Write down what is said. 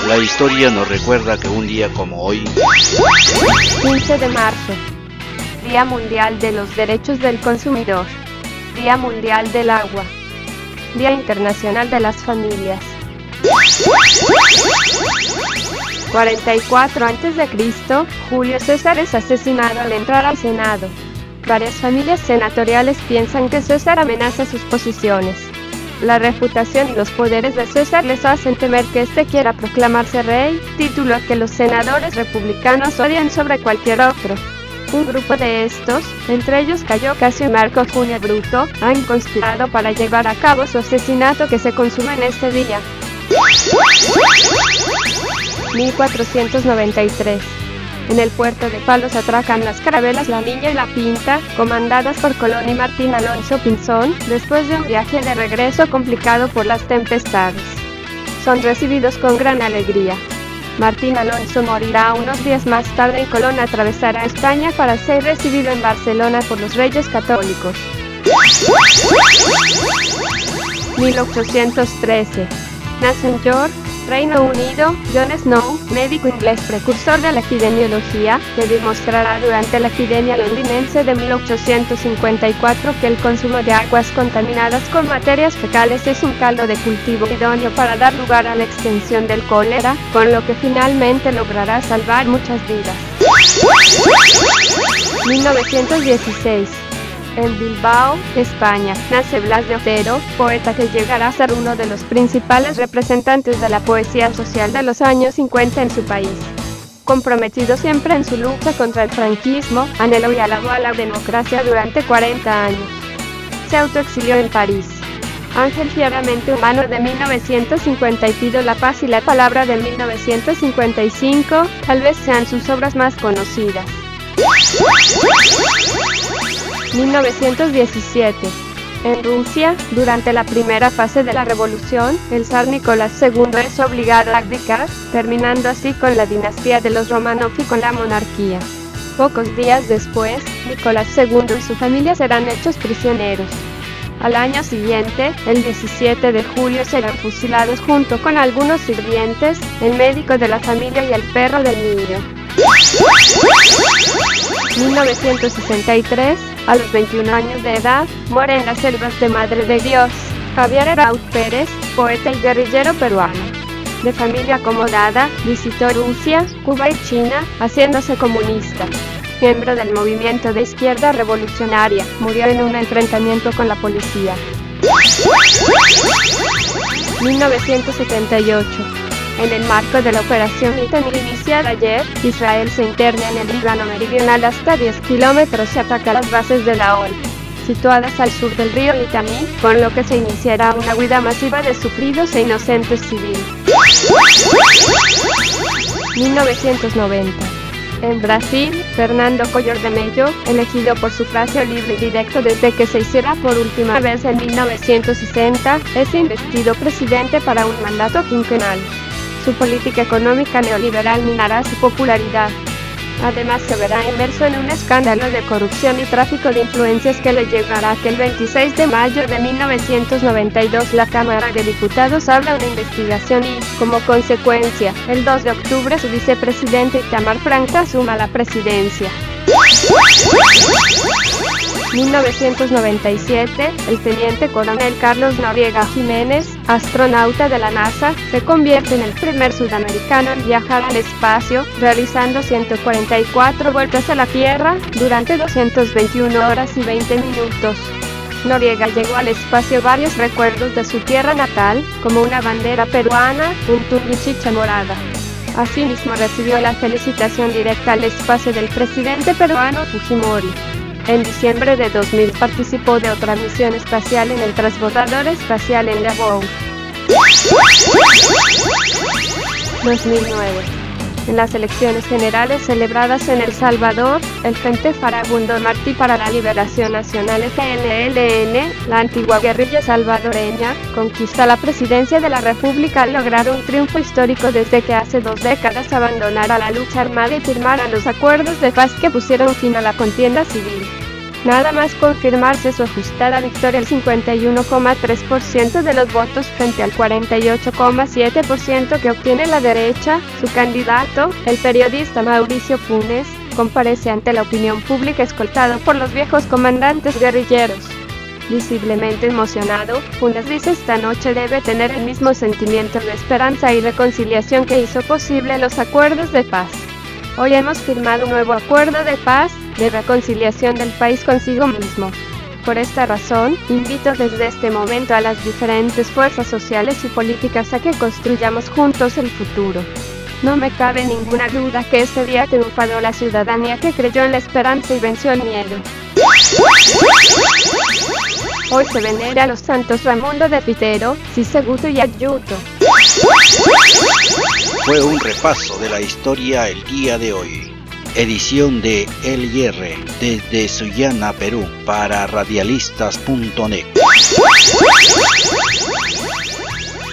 La historia nos recuerda que un día como hoy, 15 de marzo, Día Mundial de los Derechos del Consumidor, Día Mundial del Agua, Día Internacional de las Familias. 44 a.C., Julio César es asesinado al entrar al Senado. Varias familias senatoriales piensan que César amenaza sus posiciones. La reputación y los poderes de César les hacen temer que éste quiera proclamarse rey, título que los senadores republicanos odian sobre cualquier otro. Un grupo de estos, entre ellos Cayo Casio y Marco Junio Bruto, han conspirado para llevar a cabo su asesinato que se consuma en este día. 1493. En el puerto de Palos atracan las carabelas La Niña y La Pinta, comandadas por Colón y Martín Alonso Pinzón, después de un viaje de regreso complicado por las tempestades. Son recibidos con gran alegría. Martín Alonso morirá unos días más tarde y Colón atravesará España para ser recibido en Barcelona por los Reyes Católicos. 1813. Nace en York, Reino Unido, John Snow, médico inglés precursor de la epidemiología, que demostrará durante la epidemia londinense de 1854 que el consumo de aguas contaminadas con materias fecales es un caldo de cultivo idóneo para dar lugar a la extensión del cólera, con lo que finalmente logrará salvar muchas vidas. 1916. En Bilbao, España, nace Blas de Otero, poeta que llegará a ser uno de los principales representantes de la poesía social de los años 50 en su país. Comprometido siempre en su lucha contra el franquismo, anheló y alabó a la democracia durante 40 años. Se autoexilió en París. Ángel fieramente humano de 1950 y Pido la paz y la palabra de 1955, tal vez sean sus obras más conocidas. 1917. En Rusia, durante la primera fase de la revolución, el zar Nicolás II es obligado a abdicar, terminando así con la dinastía de los Románov y con la monarquía. Pocos días después, Nicolás II y su familia serán hechos prisioneros. Al año siguiente, el 17 de julio serán fusilados junto con algunos sirvientes, el médico de la familia y el perro del niño. 1963. A los 21 años de edad, muere en las selvas de Madre de Dios, Javier Arauz Pérez, poeta y guerrillero peruano. De familia acomodada, visitó Rusia, Cuba y China, haciéndose comunista. Miembro del movimiento de izquierda revolucionaria, murió en un enfrentamiento con la policía. 1978. En el marco de la operación Itamar iniciada ayer, Israel se interna en el Líbano meridional hasta 10 kilómetros y ataca las bases de la ONU, situadas al sur del río Itamí, con lo que se iniciará una huida masiva de sufridos e inocentes civiles. 1990. En Brasil, Fernando Collor de Mello, elegido por sufragio libre y directo desde que se hiciera por última vez en 1960, es investido presidente para un mandato quinquenal. Su política económica neoliberal minará su popularidad. Además se verá inmerso en un escándalo de corrupción y tráfico de influencias que le llevará a que el 26 de mayo de 1992 la Cámara de Diputados abra una investigación y, como consecuencia, el 2 de octubre su vicepresidente Itamar Franco asuma la presidencia. 1997, el teniente coronel Carlos Noriega Jiménez, astronauta de la NASA, se convierte en el primer sudamericano en viajar al espacio, realizando 144 vueltas a la Tierra durante 221 horas y 20 minutos. Noriega llevó al espacio varios recuerdos de su tierra natal, como una bandera peruana, un tubo y chicha morada. Asimismo recibió la felicitación directa al espacio del presidente peruano Fujimori. En diciembre de 2000 participó de otra misión espacial en el transbordador espacial Endeavour. 2009. En las elecciones generales celebradas en El Salvador, el Frente Farabundo Martí para la Liberación Nacional FNLN, la antigua guerrilla salvadoreña, conquista la presidencia de la República al lograr un triunfo histórico desde que hace 2 décadas abandonara la lucha armada y firmara los acuerdos de paz que pusieron fin a la contienda civil. Nada más confirmarse su ajustada victoria, el 51,3% de los votos frente al 48,7% que obtiene la derecha, su candidato, el periodista Mauricio Funes, comparece ante la opinión pública escoltado por los viejos comandantes guerrilleros. Visiblemente emocionado, Funes dice esta noche debe tener el mismo sentimiento de esperanza y reconciliación que hizo posible los acuerdos de paz. Hoy hemos firmado un nuevo acuerdo de paz, de reconciliación del país consigo mismo. Por esta razón, invito desde este momento a las diferentes fuerzas sociales y políticas a que construyamos juntos el futuro. No me cabe ninguna duda que este día triunfará la ciudadanía que creyó en la esperanza y venció el miedo. Hoy se venera a los santos Raimundo de Pitero, Sisebuto y Ayuto. Fue un repaso de la historia el día de hoy. Edición de El Hierre desde Sullana, Perú, para radialistas.net.